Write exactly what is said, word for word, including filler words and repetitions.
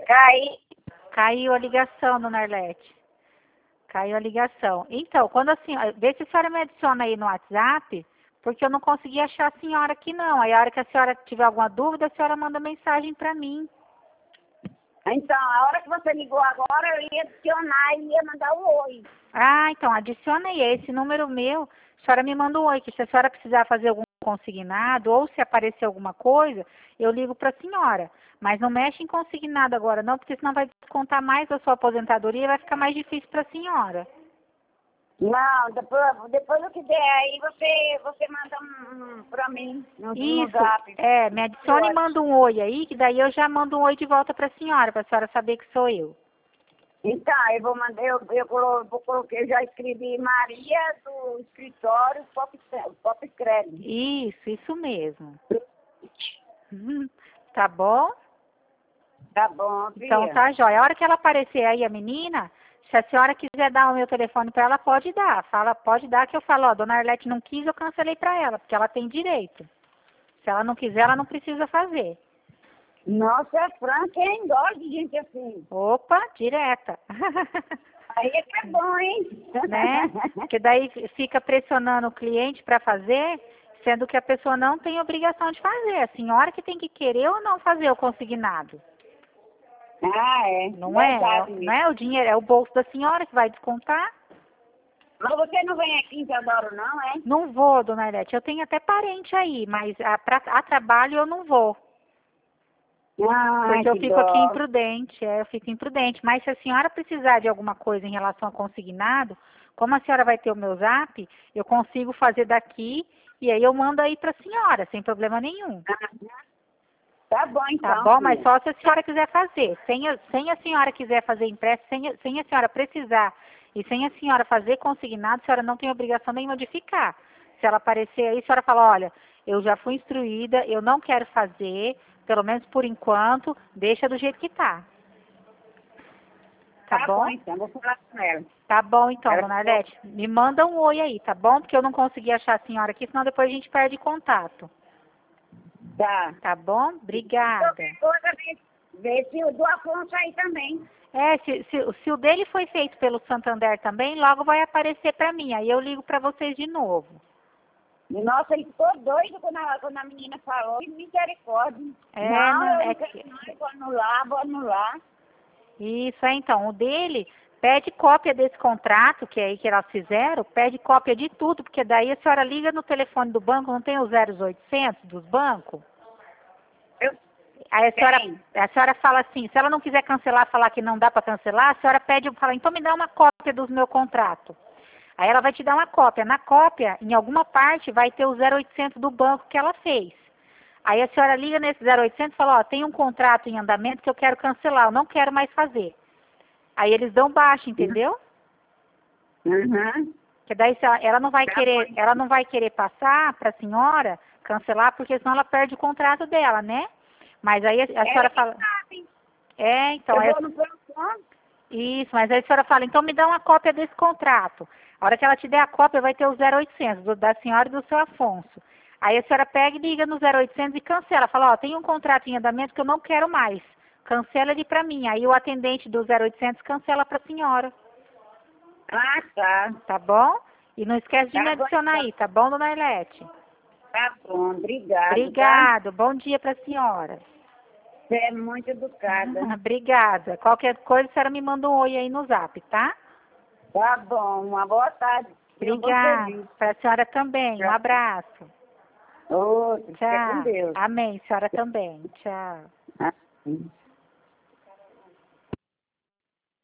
Cai. Caiu a ligação, dona Arlete. Caiu a ligação. Então, quando a senhora... Vê se a senhora me adiciona aí no WhatsApp, porque eu não consegui achar a senhora aqui, não. Aí, a hora que a senhora tiver alguma dúvida, a senhora manda mensagem para mim. Então, a hora que você ligou agora, eu ia adicionar e ia mandar um oi. Ah, então, adiciona aí. Esse número meu, a senhora me manda um oi, que se a senhora precisar fazer algum consignado, ou se aparecer alguma coisa, eu ligo para a senhora. Mas não mexe em consignado agora, não, porque senão vai descontar mais a sua aposentadoria e vai ficar mais difícil para a senhora. Não, depois, depois do que der aí, você, você manda um, um pra mim no, no Isso, zap. é, me adicione e manda um oi aí, que daí eu já mando um oi de volta para a senhora, para a senhora saber que sou eu. Então, eu vou mandar, eu, eu, colo- vou coloquei, eu já escrevi Maria do escritório Pop, Pop Credit. Isso, isso mesmo. Uhum. Tá bom? Tá bom, filha. Então tá jóia. A hora que ela aparecer aí, a menina, se a senhora quiser dar o meu telefone para ela, pode dar. Fala, pode dar que eu falo, ó, dona Arlete não quis, eu cancelei para ela, porque ela tem direito. Se ela não quiser, ela não precisa fazer. Nossa, é franca, hein? Gosto de gente assim. Opa, direta. Aí é que é bom, hein? Né? Porque daí fica pressionando o cliente para fazer, sendo que a pessoa não tem obrigação de fazer. A senhora que tem que querer ou não fazer o consignado. Ah, é. Não é? Verdade Não mesmo. é o dinheiro, é o bolso da senhora que vai descontar. Mas você não vem aqui em Teodoro, não, é? Não vou, dona Arlete. Eu tenho até parente aí, mas a, pra, a trabalho eu não vou. Ah, Porque eu que fico aqui dó. imprudente, é, eu fico imprudente. Mas se a senhora precisar de alguma coisa em relação a consignado, como a senhora vai ter o meu zap, eu consigo fazer daqui e aí eu mando aí para a senhora, sem problema nenhum. Tá bom, então. Tá bom? Mas Filha. só se a senhora quiser fazer. Sem a, sem a senhora quiser fazer impresso, sem, a- sem a senhora precisar e sem a senhora fazer consignado, a senhora não tem obrigação nenhuma de ficar. Se ela aparecer aí, a senhora fala, olha, eu já fui instruída, eu não quero fazer, pelo menos por enquanto, deixa do jeito que tá. Tá, Tá bom? bom, então. Vou falar com ela. Tá bom, então, Ela dona ficou- Arlete. Me manda um oi aí, tá bom? Porque eu não consegui achar a senhora aqui, senão depois a gente perde contato. Tá. Tá bom? Obrigada. Qualquer coisa, vê, vê se o do Afonso aí também. É, se, se, se o dele foi feito pelo Santander também, logo vai aparecer para mim. Aí eu ligo para vocês de novo. Nossa, ele ficou doido quando a, quando a menina falou. Que misericórdia. É, não, não, eu é não que... quero mais, vou anular, vou anular. Isso, é então. O dele pede cópia desse contrato, que é aí que elas fizeram, pede cópia de tudo, porque daí a senhora liga no telefone do banco, não tem os zero oitocentos dos bancos? Eu Aí a senhora, tenho. a senhora fala assim, se ela não quiser cancelar, falar que não dá para cancelar, a senhora pede, fala, então me dá uma cópia do meu contrato. Aí ela vai te dar uma cópia. Na cópia, em alguma parte, vai ter o zero oitocentos do banco que ela fez. Aí a senhora liga nesse zero oitocentos e fala, ó, tem um contrato em andamento que eu quero cancelar, eu não quero mais fazer. Aí eles dão baixa, entendeu? Uhum. Que daí se ela, ela não vai Tá querer, bom. ela não vai querer passar para a senhora cancelar, porque senão ela perde o contrato dela, né? Mas aí a, a senhora Ela que fala, sabe. é, então, Eu aí vou no plantão. isso, mas aí a senhora fala, então me dá uma cópia desse contrato. A hora que ela te der a cópia, vai ter o zero oitocentos, do, da senhora e do seu Afonso. Aí a senhora pega e liga no zero oitocentos e cancela. Fala, ó, tem um contrato em andamento que eu não quero mais. Cancela ele pra mim. Aí o atendente do zero oitocentos cancela pra senhora. Ah, tá. Tá bom? E não esquece de me Tá bom, adicionar então. aí, tá bom, dona Arlete? Tá bom, obrigado, tá? Obrigado. Bom dia pra senhora. Você é muito educada. Obrigada. Qualquer coisa, a senhora me manda um oi aí no zap, tá? Tá bom, uma boa tarde. Eu vou Obrigada. feliz. Para a senhora também. Um abraço. Outro, fica com Tchau. Deus. Amém. Senhora também. Tchau. Amém.